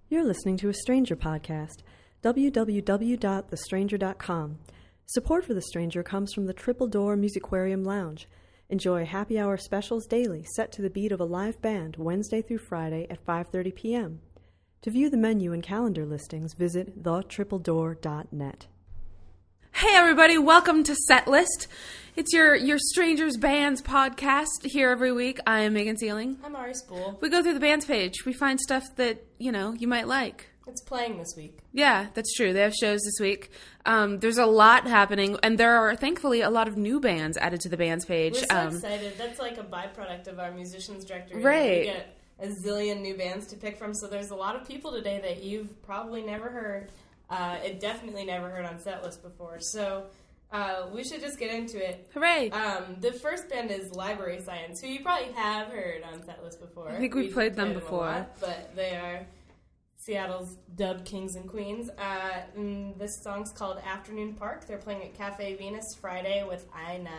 You're listening to a Stranger podcast, www.thestranger.com. Support for The Stranger comes from the Triple Door Musicarium Lounge. Enjoy happy hour specials daily, set to the beat of a live band, Wednesday through Friday at 5:30 p.m. To view the menu and calendar listings, visit thetripledoor.net. Hey everybody, welcome to Setlist. It's your Strangers Bands podcast here every week. I am Megan Sealing. I'm Ari Spool. We go through the bands page. We find stuff that, you might like. It's playing this week. Yeah, that's true. They have shows this week. There's a lot happening, and there are, thankfully, a lot of new bands added to the bands page. We're so excited. That's like a byproduct of our musicians directory. Right. We get a zillion new bands to pick from, so there's a lot of people today that you've probably never heard. It definitely never heard on Setlist before, so we should just get into it. Hooray! The first band is Library Science, who you probably have heard on Setlist before. I think we've played them before. A lot, but they are Seattle's dubbed kings and queens. And this song's called Afternoon Park. They're playing at Cafe Venus Friday with I-9.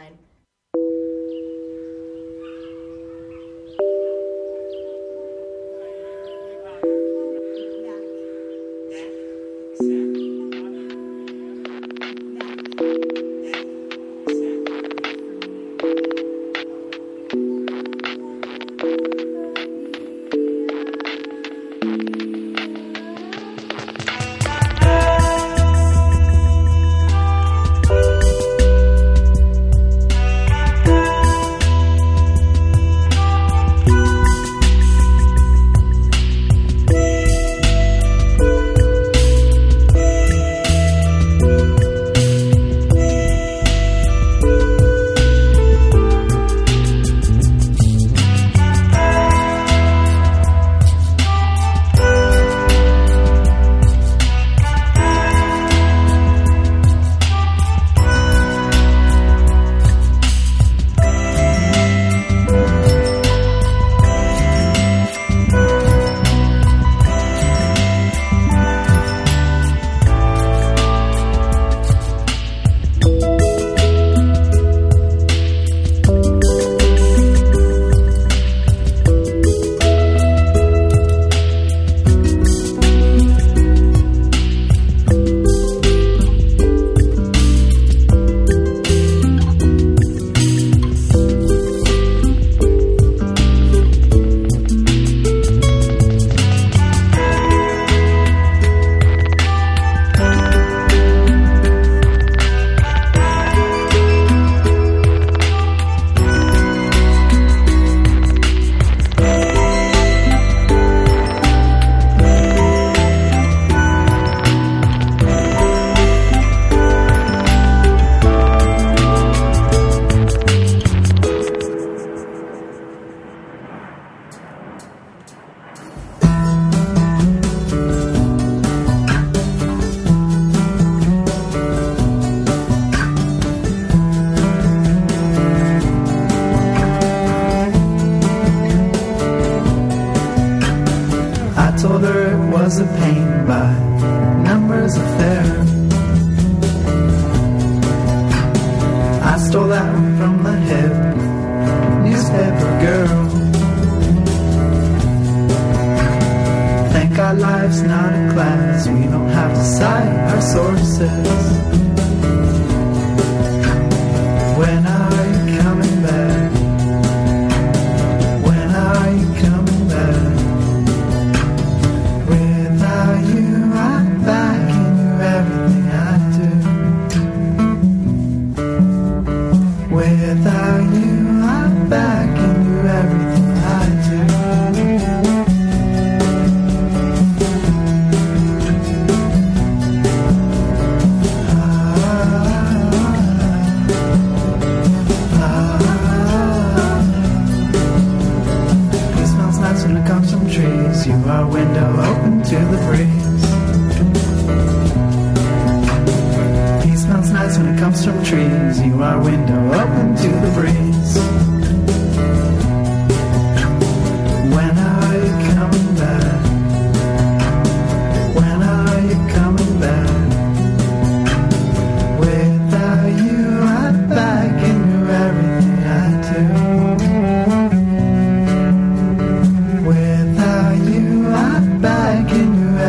Without you, I'm back in your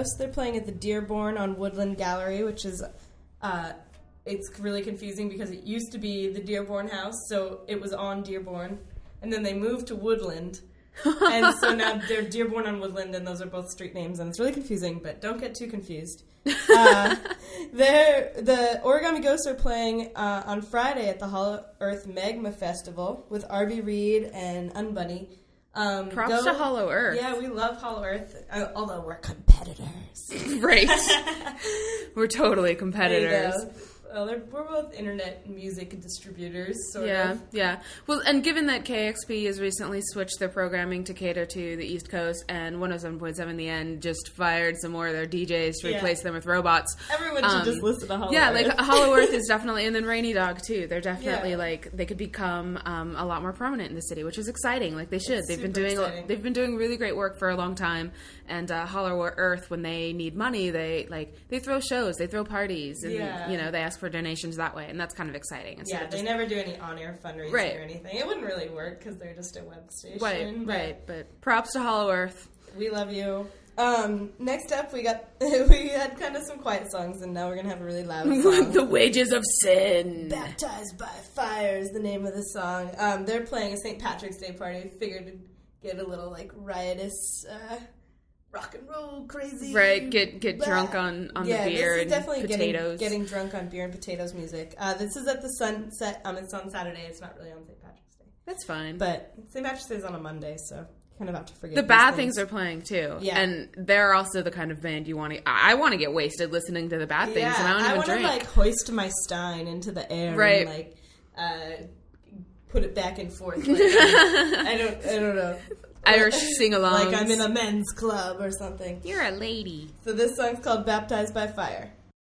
Ghost. They're playing at the Dearborn on Woodland Gallery, which is, it's really confusing because it used to be the Dearborn House, so it was on Dearborn, and then they moved to Woodland, and so now they're Dearborn on Woodland, and those are both street names, and it's really confusing, but don't get too confused. The Origami Ghosts are playing on Friday at the Hollow Earth Magma Festival with R.B. Reed and Unbunny. Props to Hollow Earth. Yeah, we love Hollow Earth, although we're competitors. Right. We're totally competitors. Well, we're both internet music distributors, sort of. Yeah. Well, and given that KXP has recently switched their programming to cater to the East Coast, and 107.7 The End just fired some more of their DJs to replace them with robots. Everyone should just listen to Hollow Earth. Yeah, like Hollow Earth is definitely, and then Rainy Dog too. They're definitely like they could become a lot more prominent in the city, which is exciting. Like they should. They've been doing really great work for a long time. And Hollow Earth, when they need money, they throw shows, they throw parties, and they ask for donations that way, and that's kind of exciting. They never do any on-air fundraising or anything. It wouldn't really work because they're just a web station. Right. But props to Hollow Earth. We love you. Next up, we had kind of some quiet songs, and now we're gonna have a really loud song. The Wages of Sin. Baptized by Fire is the name of the song. They're playing a St. Patrick's Day party. Figured to get a little riotous. Rock and roll, crazy. Right, get drunk on the beer and potatoes. Getting drunk on beer and potatoes music. This is at the Sunset. It's on Saturday. It's not really on St. Patrick's Day. That's fine. But St. Patrick's Day is on a Monday, so kind of have to forget. The Bad Things are playing too. Yeah. And they're also the kind of band you want to... I want to get wasted listening to the Bad Things, and I don't even drink. I want to hoist my stein into the air and put it back and forth. I don't know. Irish sing-alongs. Like I'm in a men's club or something. You're a lady. So this song's called Baptized by Fire.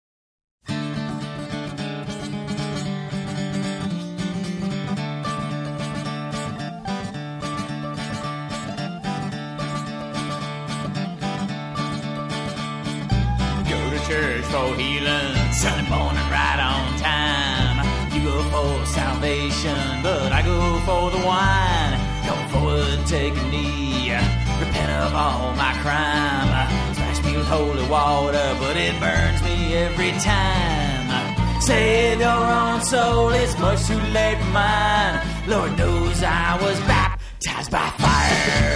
Go to church for healing, Sunday morning right on time. You go for salvation, but I go for the wine. Come forward, take a knee, repent of all my crime. Smash me with holy water, but it burns me every time. Save your own soul, it's much too late for mine. Lord knows I was baptized by fire.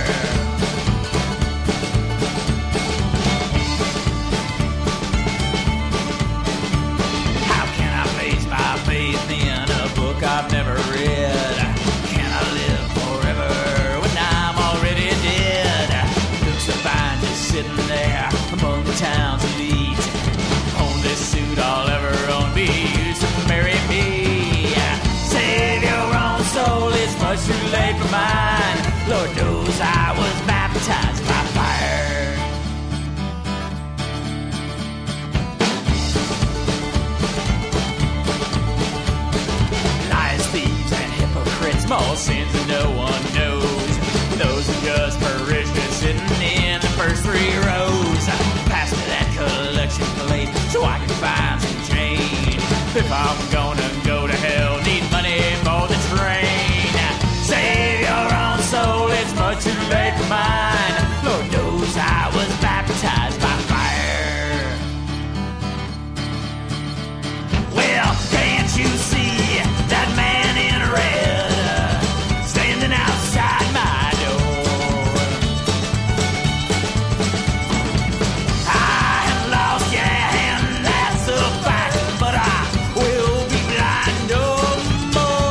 How can I place my faith in a book I've never read? Can I live forever when I'm already dead? Looks so fine just sitting there among the town's elite. Only suit I'll ever own, be used to marry me. Save your own soul, it's much too late for mine. Lord knows I was baptized by fire. Liars, thieves, and hypocrites, small sins that no one knows. Those are just parishioners sitting in the first 3 rows. Pass me that collection plate so I can find some change. If I'm gonna go to hell, need money for the train. Save your own soul, it's much too late for mine. Lord knows I was baptized by fire. Well, can't you see that man in red standing outside my door? I am lost, yeah, and that's a fact, but I will be blind no more.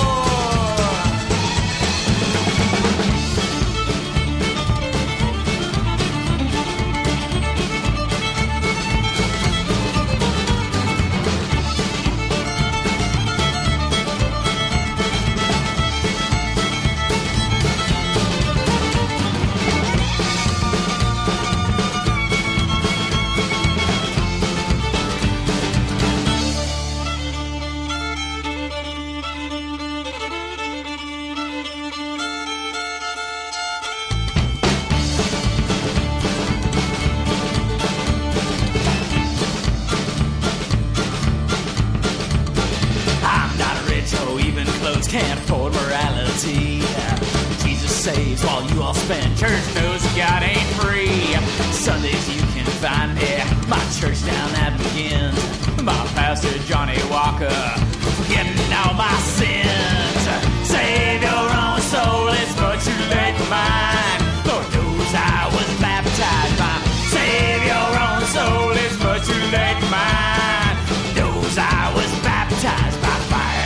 I'm not rich or even close, can't afford morality. Jesus saves while you all spend. Church knows God ain't free. Sundays you can find me. My church down that begins. My pastor Johnny Walker, forgetting all my sins. Save your own soul, it's much too late for mine. Lord knows I was baptized by. Save your own soul, it's much too late for mine. Knows I was baptized by fire.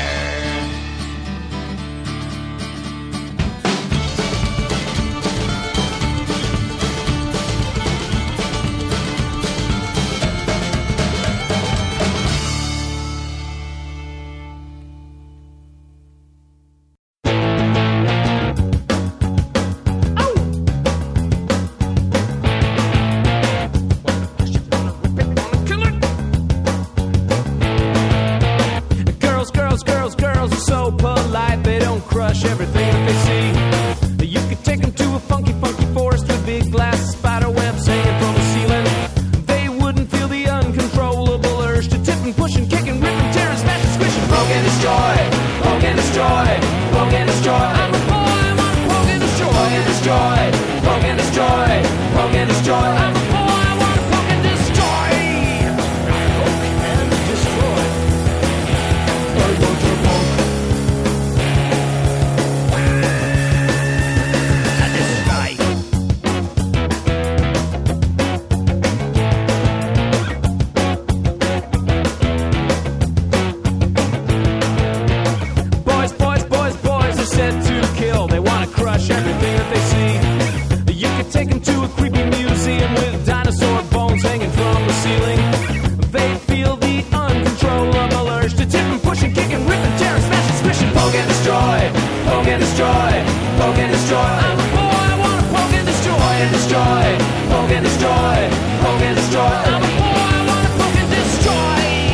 Crush everything that they see. You could take them to a funky, funky forest with big glass spider webs hanging from the ceiling. They wouldn't feel the uncontrollable urge to tip and push and kick and rip and tear and smash and squish and poke and destroy, poke and destroy, poke and destroy. I'm a boy, I want to poke and destroy, poke and destroy, poke and destroy, poke and destroy. I'm a boy, I want to poke and destroy, poke and destroy. I want to poke. Everything that they see. You could take them to a creepy museum with dinosaur bones hanging from the ceiling. They feel the uncontrollable urge to tip and push and kick and rip and tear and smash and squish and poke and destroy, poke and destroy, poke and destroy. I'm a boy, I want to poke and destroy and destroy, poke and destroy, poke and destroy. I'm a boy, I want to poke and destroy.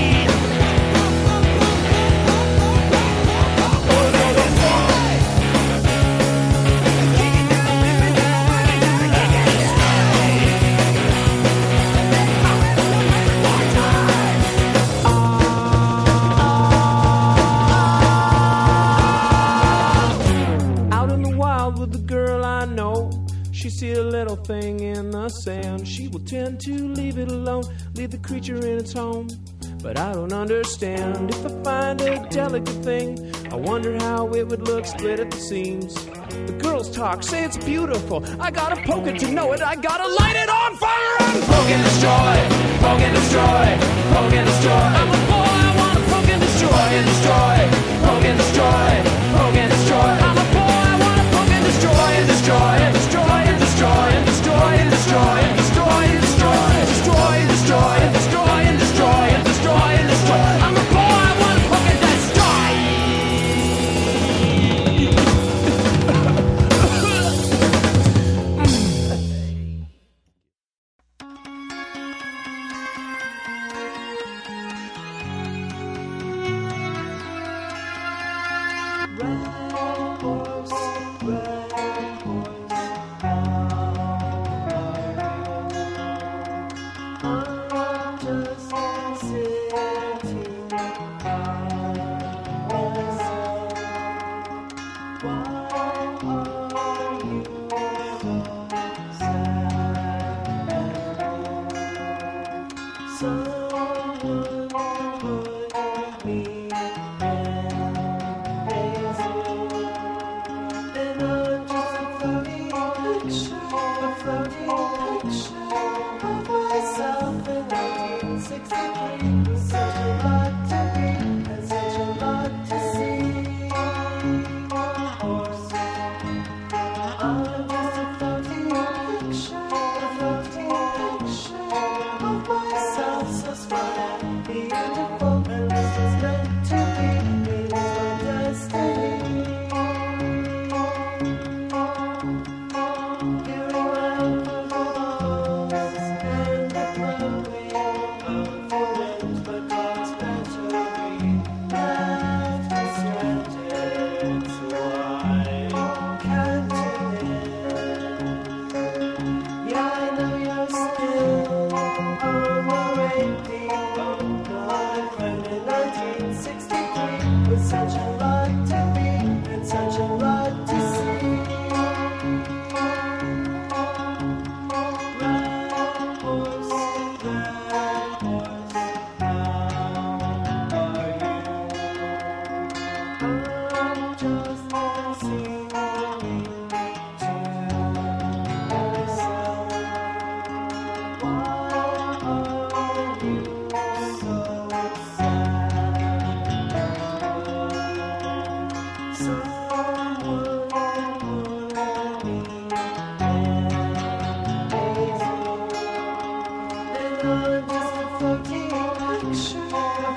She see a little thing in the sand. She will tend to leave it alone, leave the creature in its home. But I don't understand. If I find a delicate thing, I wonder how it would look split at the seams. The girls talk, say it's beautiful. I gotta poke it to know it. I gotta light it on fire and poke and destroy, poke and destroy, poke and destroy. I'm a boy, I wanna poke and destroy and destroy, poke and destroy, poke and destroy. I'm a boy, I wanna poke and destroy and destroy and destroy and destroy and destroy and destroy and destroy and destroy and destroy and destroy and destroy and destroy and destroy and destroy. I'm a boy, I wanna poke and destroy.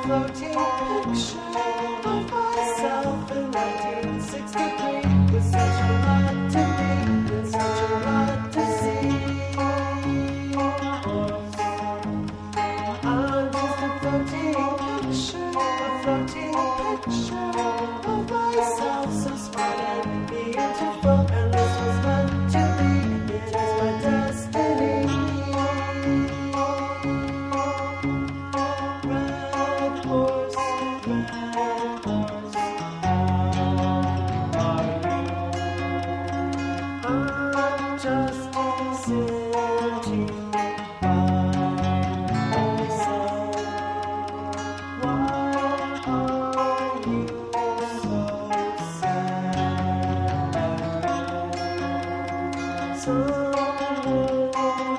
floating picture of myself in 1963 with such a lot to read and such a lot to see. I'm just a floating picture of myself, so smart and beautiful, and this was meant to be. It is my destiny. Red horse, how are you? I'm just sitting by myself. Why are you so sad? Someone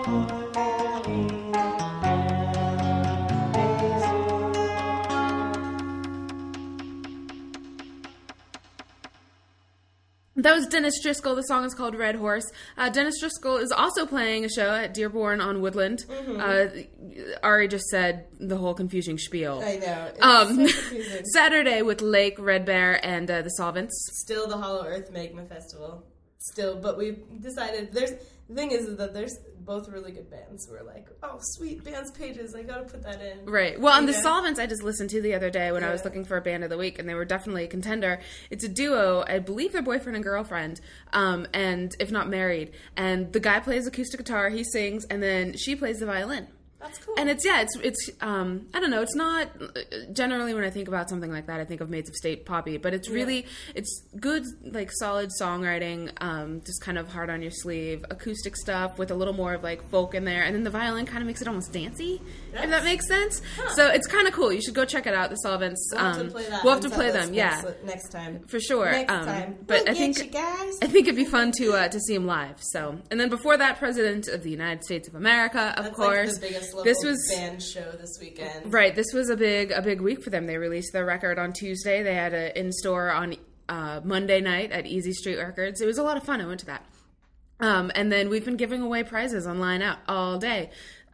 That was Dennis Driscoll. The song is called Red Horse. Dennis Driscoll is also playing a show at Dearborn on Woodland. Ari just said the whole confusing spiel. I know. It's so confusing. Saturday with Lake, Red Bear, and the Solvents. Still the Hollow Earth Magma Festival. Still, but we've decided the thing is that there's both really good bands. We're like, oh, sweet bands pages. I gotta put that in. Right. Well, and the Solvents I just listened to the other day when I was looking for a band of the week, and they were definitely a contender. It's a duo. I believe they're boyfriend and girlfriend, and if not married. And the guy plays acoustic guitar, he sings, and then she plays the violin. That's cool. And it's I don't know, it's not, generally when I think about something like that, I think of Maids of State poppy, but it's really, it's good, like, solid songwriting, just kind of hard on your sleeve, acoustic stuff with a little more of, like, folk in there, and then the violin kind of makes it almost dancey, if that makes sense. Huh. So it's kind of cool. You should go check it out, the Solvents. We'll have to play that. We'll have to play them, next time. For sure. Next time. But we'll I think it'd be fun to see him live. So, and then before that, President of the United States of America, of course. Like the biggest local this was band show this weekend. Right. This was a big week for them. They released their record on Tuesday. They had it in store on Monday night at Easy Street Records. It was a lot of fun. I went to that. And then we've been giving away prizes on Line Out all day.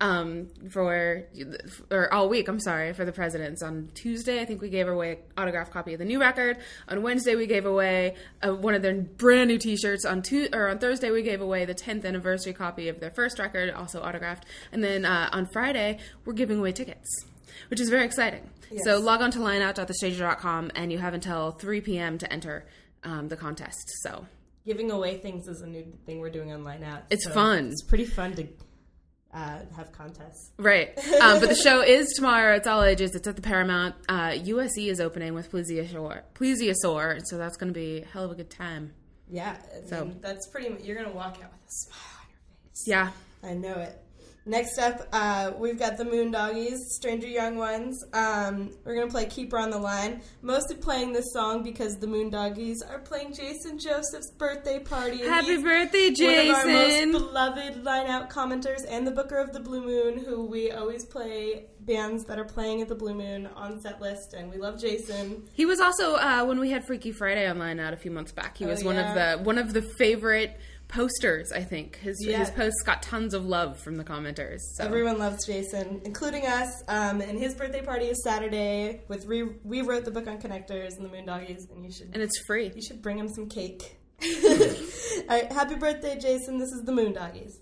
Or all week, I'm sorry, for the presidents. On Tuesday, I think we gave away an autographed copy of the new record. On Wednesday, we gave away one of their brand new T-shirts. On Thursday, we gave away the 10th anniversary copy of their first record, also autographed. And then on Friday, we're giving away tickets, which is very exciting. Yes. So log on to lineout.thestranger.com, and you have until 3 p.m. to enter the contest. So giving away things is a new thing we're doing on Line Out. It's fun. It's pretty fun to have contests. Right. But the show is tomorrow. It's all ages. It's at the Paramount. USC is opening with Plesiosaur, so that's going to be a hell of a good time. Yeah. I mean, that's you're going to walk out with a smile on your face. Yeah. I know it. Next up, we've got the Moondoggies, Stranger Young Ones. We're going to play Keeper on the Line. Mostly playing this song because the Moondoggies are playing Jason Joseph's birthday party. And Happy birthday, Jason! One of our most beloved Line Out commenters and the booker of the Blue Moon, who we always play bands that are playing at the Blue Moon on set list, and we love Jason. He was also, when we had Freaky Friday on Line Out a few months back, he was one of the favorite posters, I think. His posts got tons of love from the commenters. So. Everyone loves Jason, including us. And his birthday party is Saturday. We wrote the book on Connectors and the Moondoggies, and it's free. You should bring him some cake. All right, happy birthday, Jason. This is the Moondoggies.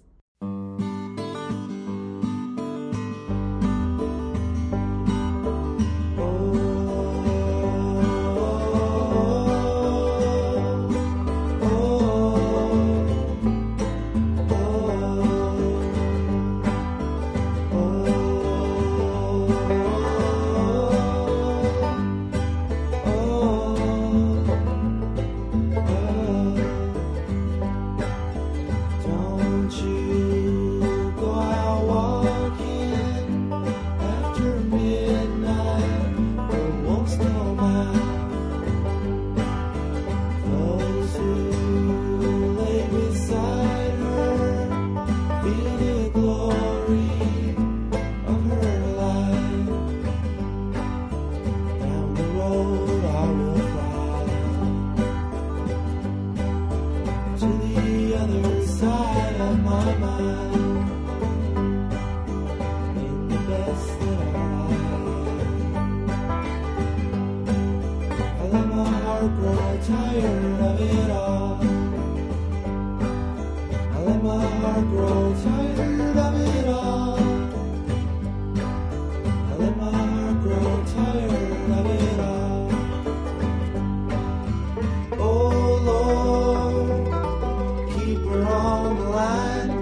Don't you heart grow tired of it all. I let my heart grow tired of it all. I let my heart grow tired of it all. Oh Lord, keep her on the line.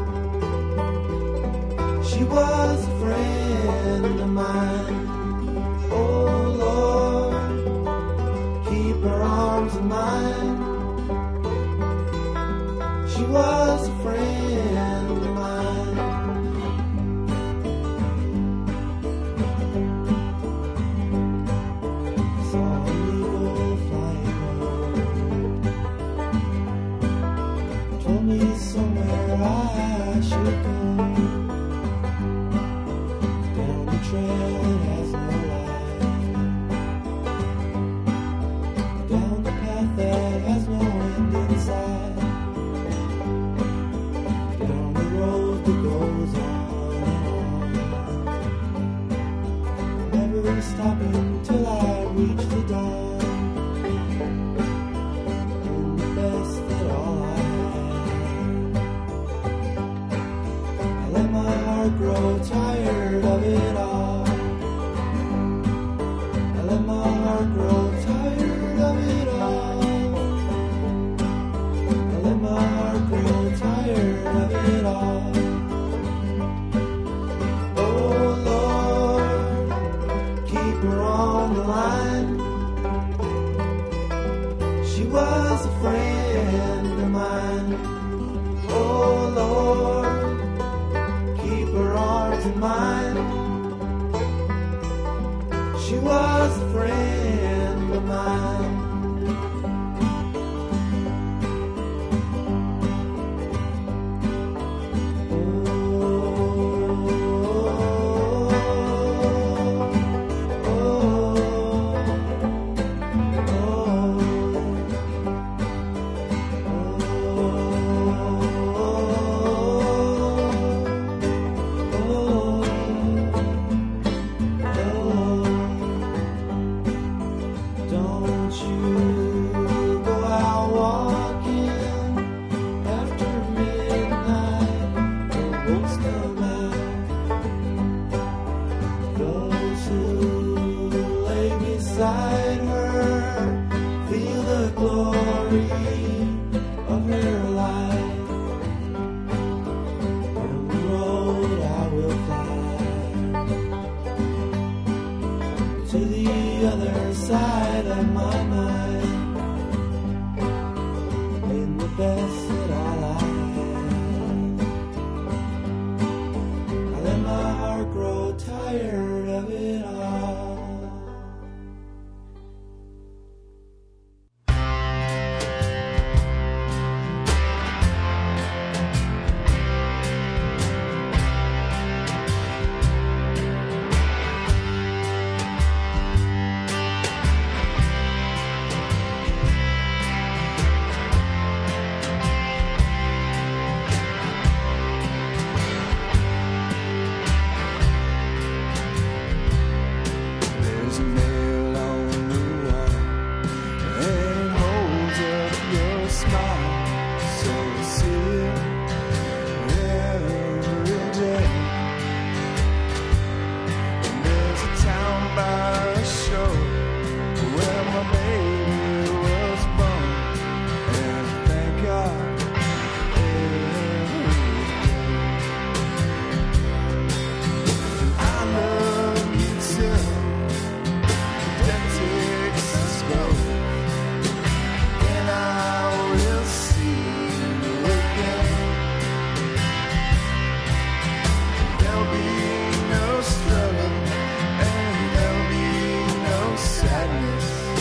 She was a friend of mine. Oh Lord, keep her arms in mine. She was a friend of mine. Saw an eagle flying low. Told me somewhere I should go. Down the trail that has no light. Down the path that has no end inside. Down the road that goes on and on. Never stopping till I reach the dawn. And the best that all I had. I let my heart grow tired of it all. I let my heart grow tired of it all. I let my heart grow tired of it all. Oh Lord, keep her on the line. She was a friend of mine. Oh Lord, keep her arms in mine. She was a friend of mine. Don't you go out walking after midnight. The wolves come out. Those who lay beside her feel the glory of her light. On the road I will fly to the other side of my mind. In the best that all I had. I let my heart grow tired of it all. There's a nail on the wall, and it holds up your smile. So I see it every day. And there's a town by the shore where my baby was born. And thank God every day. I love you too. That takes us gold, and I will see you again. There'll be no struggle, and there'll be no sadness.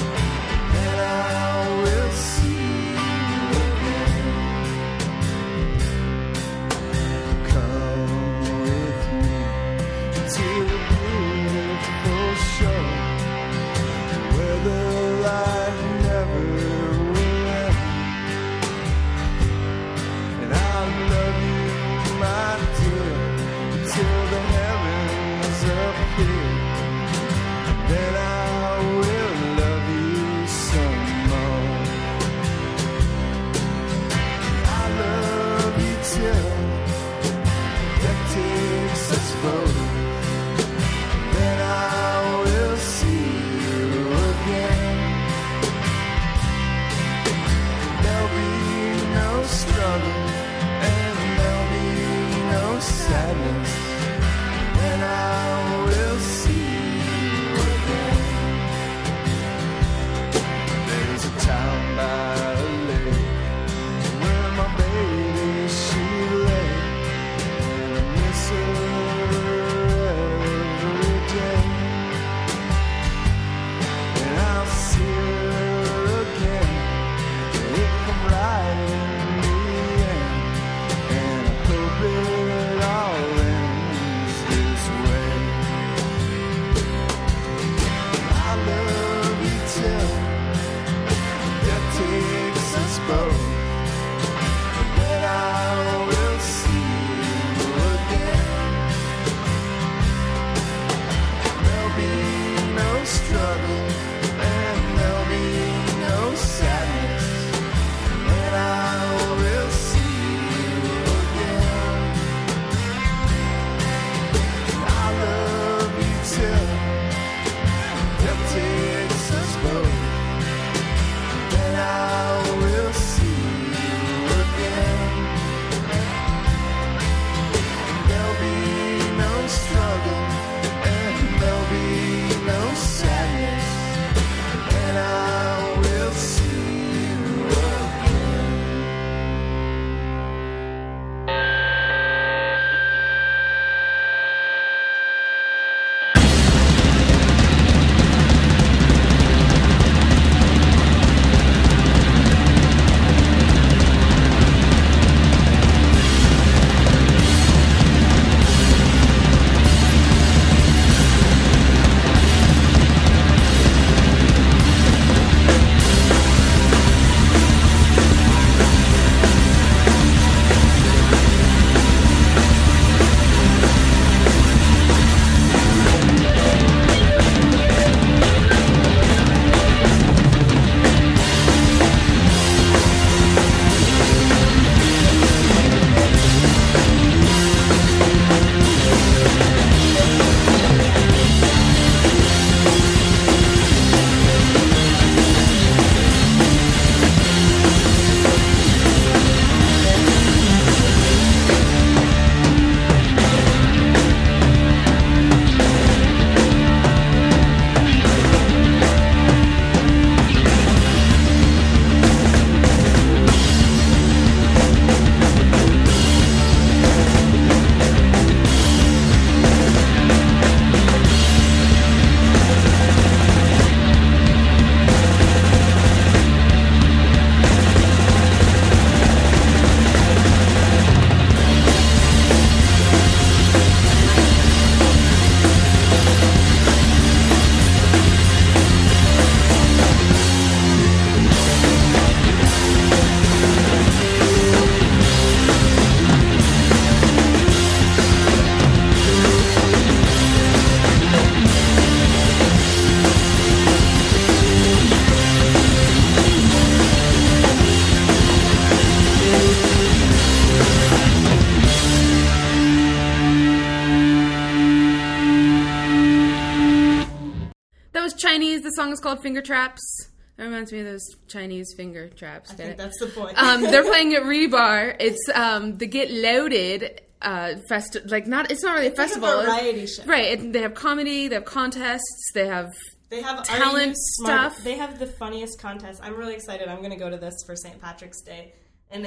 Chinese. The song is called Finger Traps. That reminds me of those Chinese finger traps. I think that's the point. They're playing at Rebar. It's the Get Loaded it's not really a festival. Like a variety show. Right. They have comedy, they have contests, they have talent stuff. They have the funniest contest. I'm really excited. I'm going to go to this for St. Patrick's Day. And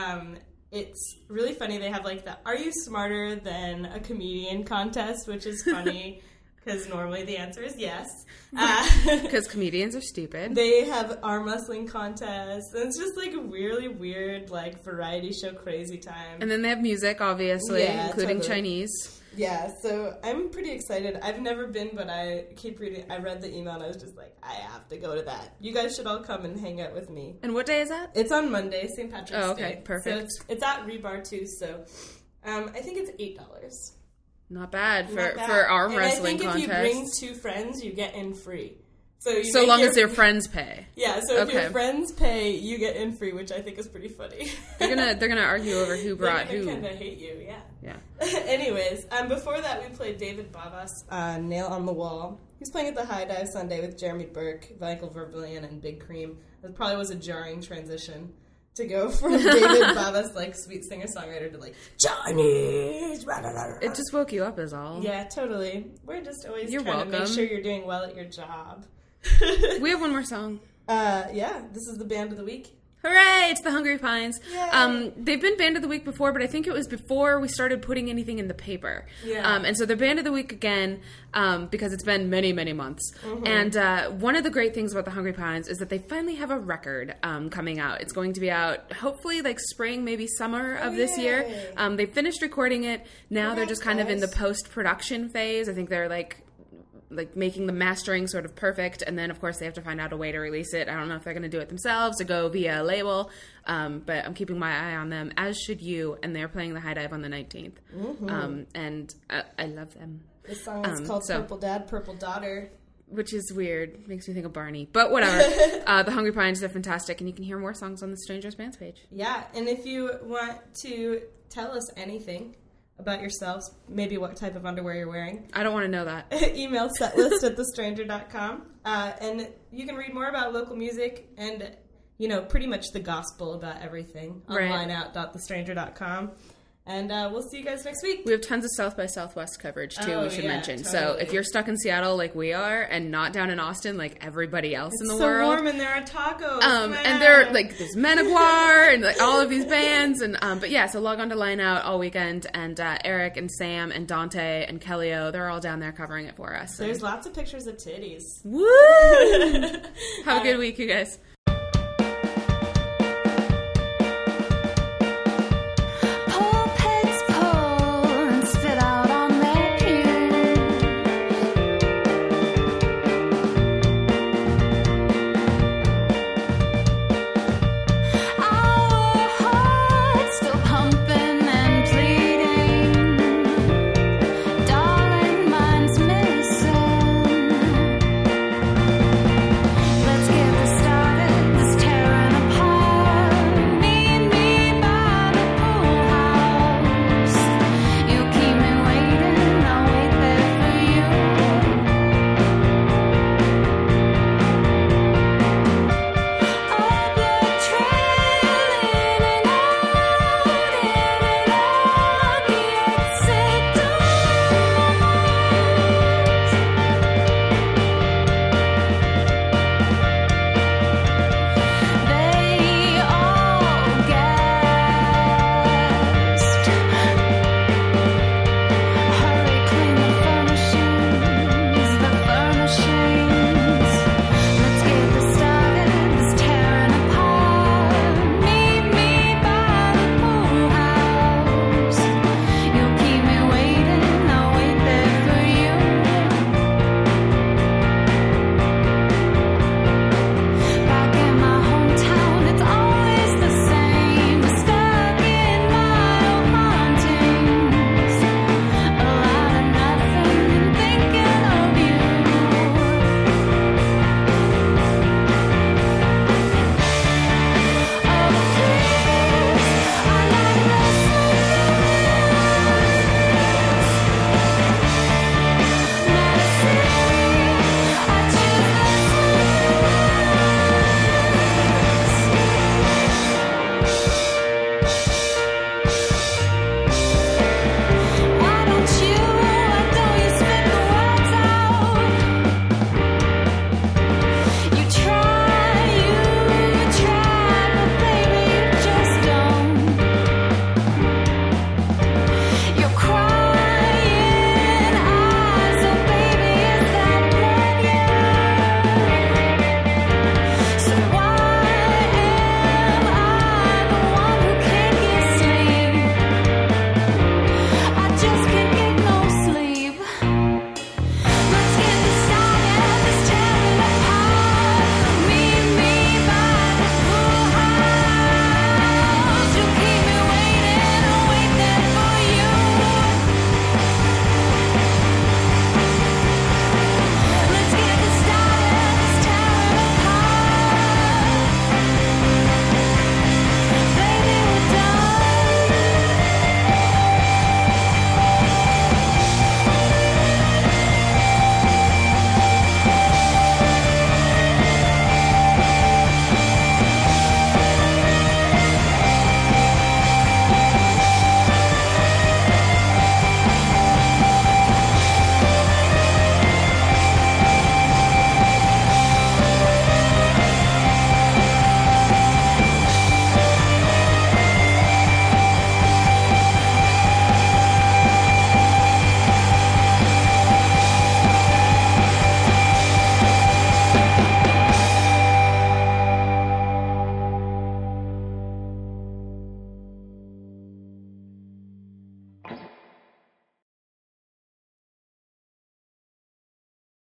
it's really funny. They have like the Are You Smarter Than a Comedian contest, which is funny. Because normally the answer is yes. Because comedians are stupid. They have arm wrestling contests. And it's just like a really weird, like, variety show crazy time. And then they have music, obviously, including totally. Chinese. Yeah, so I'm pretty excited. I've never been, but I keep reading. I read the email and I was just like, I have to go to that. You guys should all come and hang out with me. And what day is that? It's on Monday, St. Patrick's Day. Oh, okay, perfect. So it's at Rebar too, so I think it's $8. Not bad for arm wrestling contest. I think if you bring 2 friends, you get in free. So long as your friends pay. Yeah, so if your friends pay, you get in free, which I think is pretty funny. They're gonna argue over who brought who. They're gonna kind of hate you, yeah. Yeah. Anyways, before that we played David Babas, Nail on the Wall. He's playing at the High Dive Sunday with Jeremy Burke, Michael Verbillion, and Big Cream. That probably was a jarring transition. To go from David Babas, like, sweet singer-songwriter to, like, Chinese. It just woke you up is all. Yeah, totally. We're just always trying welcome. to make sure you're doing well at your job. We have one more song. Yeah, this is the Band of the Week. Hooray! It's the Hungry Pines. Yay. They've been Band of the Week before, but I think it was before we started putting anything in the paper. Yeah. And so they're Band of the Week again because it's been many, many months. Mm-hmm. And one of the great things about the Hungry Pines is that they finally have a record coming out. It's going to be out hopefully like spring, maybe summer of this year. They finished recording it. Now they're just kind of in the post-production phase. I think they're like making the mastering sort of perfect, and then of course they have to find out a way to release it. I don't know if they're going to do it themselves or go via a label, but I'm keeping my eye on them, as should you, and they're playing the High Dive on the 19th. Mm-hmm. And I love them. This song is called Purple Dad, Purple Daughter. Which is weird. Makes me think of Barney. But whatever. The Hungry Pines, they're fantastic, and you can hear more songs on the Strangers Bands page. Yeah, and if you want to tell us anything about yourselves, maybe what type of underwear you're wearing. I don't want to know that. Email setlist@thestranger.com. And you can read more about local music and, pretty much the gospel about everything on lineout.thestranger.com. And we'll see you guys next week. We have tons of South by Southwest coverage, too, we should mention. Totally. So if you're stuck in Seattle like we are and not down in Austin like everybody else in the world. It's so warm and there are tacos. And there like there's Menaguar and like all of these bands. And but yeah, so log on to Line Out all weekend. And Eric and Sam and Dante and Kellyo, they're all down there covering it for us. There's lots of pictures of titties. Woo! Have a good week, you guys.